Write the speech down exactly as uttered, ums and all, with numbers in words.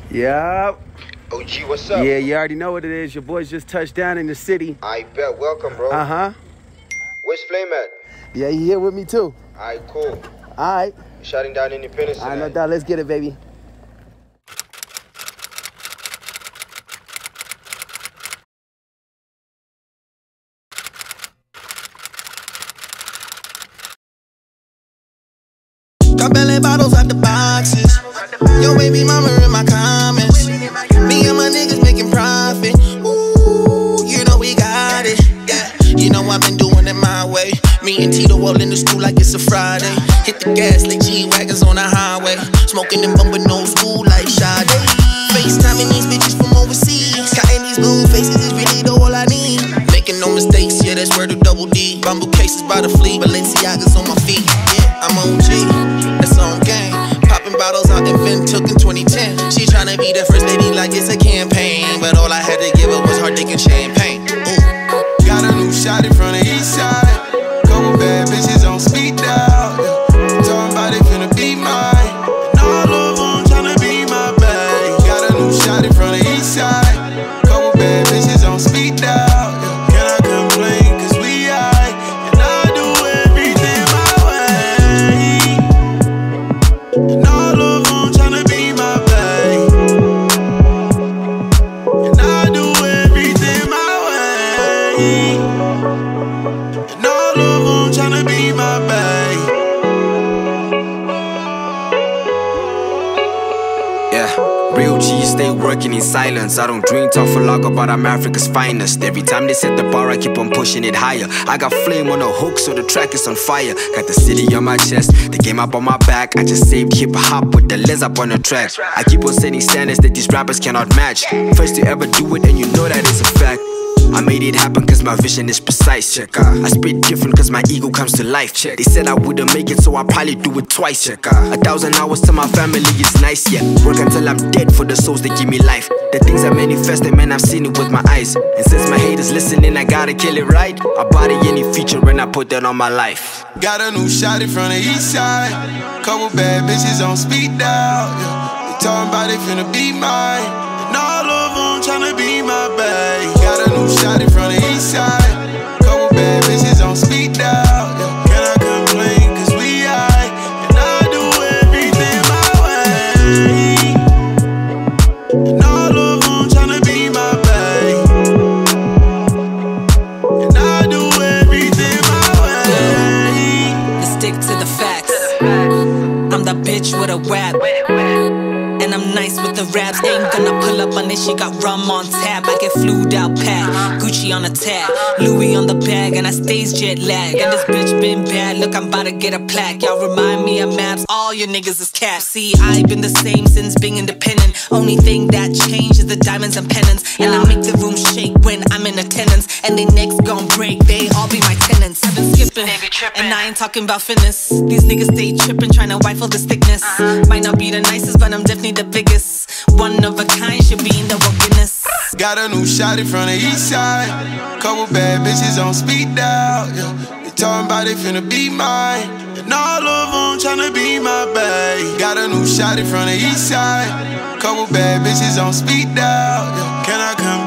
Yeah. O G, what's up? Yeah, you already know what it is. Your boys just touched down in the city. I bet. Welcome, bro. Uh-huh. Where's Flame at? Yeah, he here with me too. Alright, cool. Alright. Shutting down Independence I know tonight. that. Let's get it, baby. Got belly bottles out the boxes. Yo, baby mama in my comments. Me and my niggas making profit. Ooh, you know we got it. Yeah, you know I've been doing it my way. Me and Tito all in the stool like it's a Friday. Hit the gas like G-Wagons on the highway. Smoking and bumping no school like Sade. FaceTiming these bitches from overseas. Cutting these blue faces is really the all I need. Making no mistakes, yeah, that's word of double D. Bamboo cases by the fleet, Balenciagas on my feet. Yeah, I'm O G, that's on game. Popping bottles out in Vintook in twenty ten. She tryna be the first lady like it's a campaign. But all I had to give her was hard dick and champagne. Ooh. Got a new shot in front of east side. Couple bad bitches on speed dial. Yeah. Talking about it finna be mine. And all of them tryna be my babe. Got a new shot in front of east side. Couple bad bitches on speed dial. Yeah. Can I complain? Cause we high. And I do everything my way. And all of them tryna be my babe. And I do everything my way. And all of them tryna be my babe. Yeah, real G's stay working in silence. I don't drink tough for lager, but I'm Africa's finest. Every time they set the bar, I keep on pushing it higher. I got flame on the hook, so the track is on fire. Got the city on my chest, the game up on my back. I just saved hip hop with the les up on the track. I keep on setting standards that these rappers cannot match. First to ever do it, and you know that it's a fact. I made it happen cause my vision is precise, check out. I spit different cause my ego comes to life, check. They said I wouldn't make it, so I probably do it twice, check out. A thousand hours to my family is nice, yeah. Work until I'm dead for the souls that give me life. The things I manifested, man, I've seen it with my eyes. And since my haters listening, I gotta kill it right. I body any feature and I put that on my life. Got a new shot in front of east side. Couple bad bitches on speed dial, yeah. They talking about it finna be mine. And all of them tryna be my babe. Got a new shot in front of east side. Couple bad bitches on speed dial, yeah. Can I complain? Cause we high. And I do everything my way. And all of them tryna be my babe. And I do everything my way. Let's stick to the facts. I'm that bitch with a rap. And I'm nice with the raps. Ain't gonna pull up on it, she got rum on tap. I get flued out pack, Gucci on a tab, Louis on the bag, and I stays jet lag. And this bitch been bad, look, I'm about to get a plaque. Y'all remind me of maps, all your niggas is caps. See, I've been the same since being independent. Only thing that changed is the diamonds and pennants. And I make the room shake when I'm in attendance. And they necks gon' break, they all be my tenants. I've been skipping, and I ain't talking about fitness. These niggas stay tripping, trying to rifle this thickness. Might not be the nicest, but I'm definitely the biggest. One of a kind, should be in the Guinness. Got a new shot in front of east side. Couple bad bitches on speed dial, yeah. They talking about it finna be mine. And all of them tryna be my babe. Got a new shot in front of east side. Couple bad bitches on speed dial, yeah. Can I come